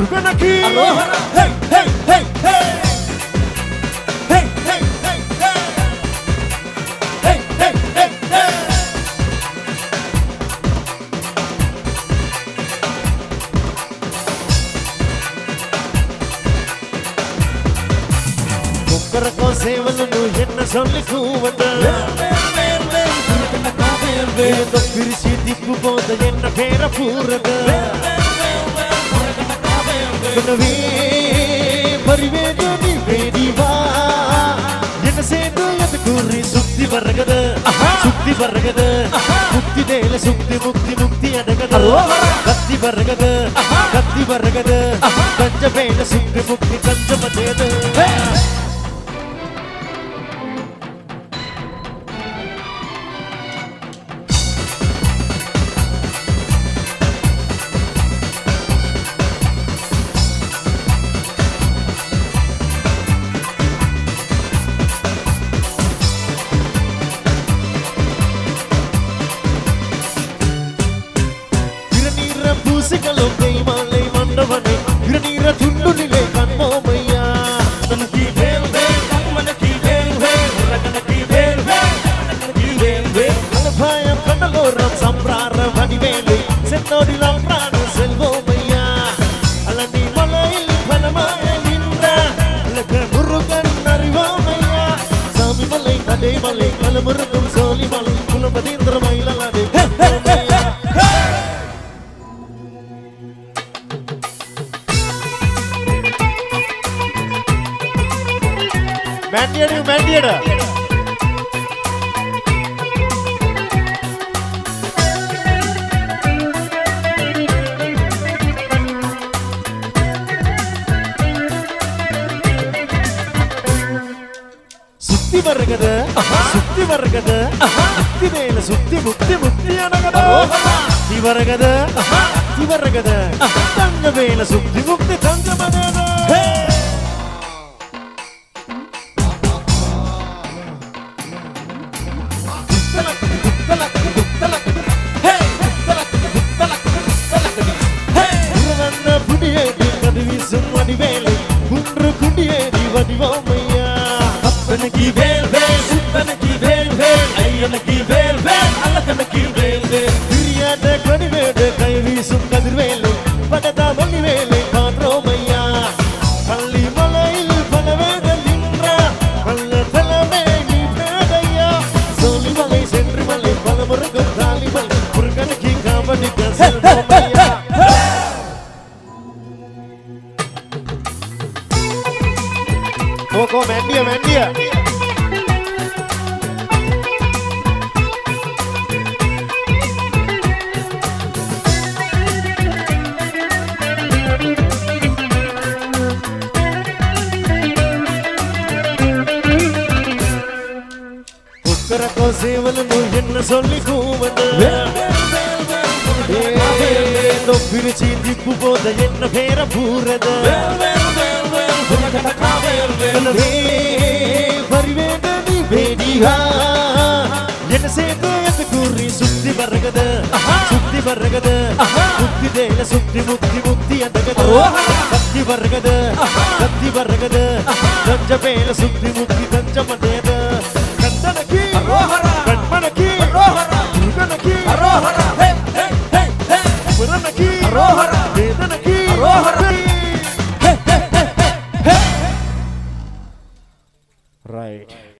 முருகனுக்கு அரோஹரா ஹே ஹே ஹே ஹே ஹே ஹே ஹே ஹே ஹே ஹே ஹே முக்கரக்கோ சேவலனு என்ன சொல்லி கூவண்ட வேத பிரிச்சி திப்பு போத என்ன பேர பூரத குணவே பரிவேதனி வேதிவா என்ன சேர்ந்து அது கூறி சுத்தி வரகத முக்தி தேல சுத்தி முக்தி அடகத கத்தி வரகத கஞ்ச வேல சுத்தி முக்தி கஞ்ச மதேத பூசிகளும் தெய்வாலை மண்டவனை இரநீர துண்டுநிலை கண்மோமையா தனக்கி வேல் வேல் கண்மனக்கி வேல் வேல் உலகனக்கி வேல் வேல் கண்ணனக்கி வேல் வேல் கலபாயம் கண்ணலோரம் சம்ப்ரார வடிவேலை சென்னோடிலாம் பிராண செல்வோமையா அலனி மலையில் பலமாய நின்ற அழக முருகன் அறிவோமையா சாமி மலை கதை மலை கலமுருகும் சோழி மலை குலபதீந்திர மயிலாது Mandiada. Sutti varagada, mutti nela sutti mutti anagada. Di varagada, tanga vela sutti mutti tanga manada. Appanaki vel vel, suppanaki vel vel, ayyanaki vel vel, allakanaki vel vel. Diriyada kaniveda kaivi sumkadir velu, padada valli vele kaanromaya. Palli malail palaveda lindra, palla thalame ni pedaya. Soli malai sendri malai palamurugam thali malai, muruganaki kaavanika selvomaya. Go Mandia. Ukkarako sevalanu enna solli koovanda no pirichi dippu poda enna pera poorada பரிவேதனி வேதிவா என்ன சேர்ந்து அந்த கூறி சுத்தி வரகத முக்தி தேல சுத்தி முக்தி அடகத கத்தி வரகத கஞ்ச வேல சுத்தி முக்தி கஞ்ச மதேத கந்தனக்கி கண்மனக்கி முருகனக்கி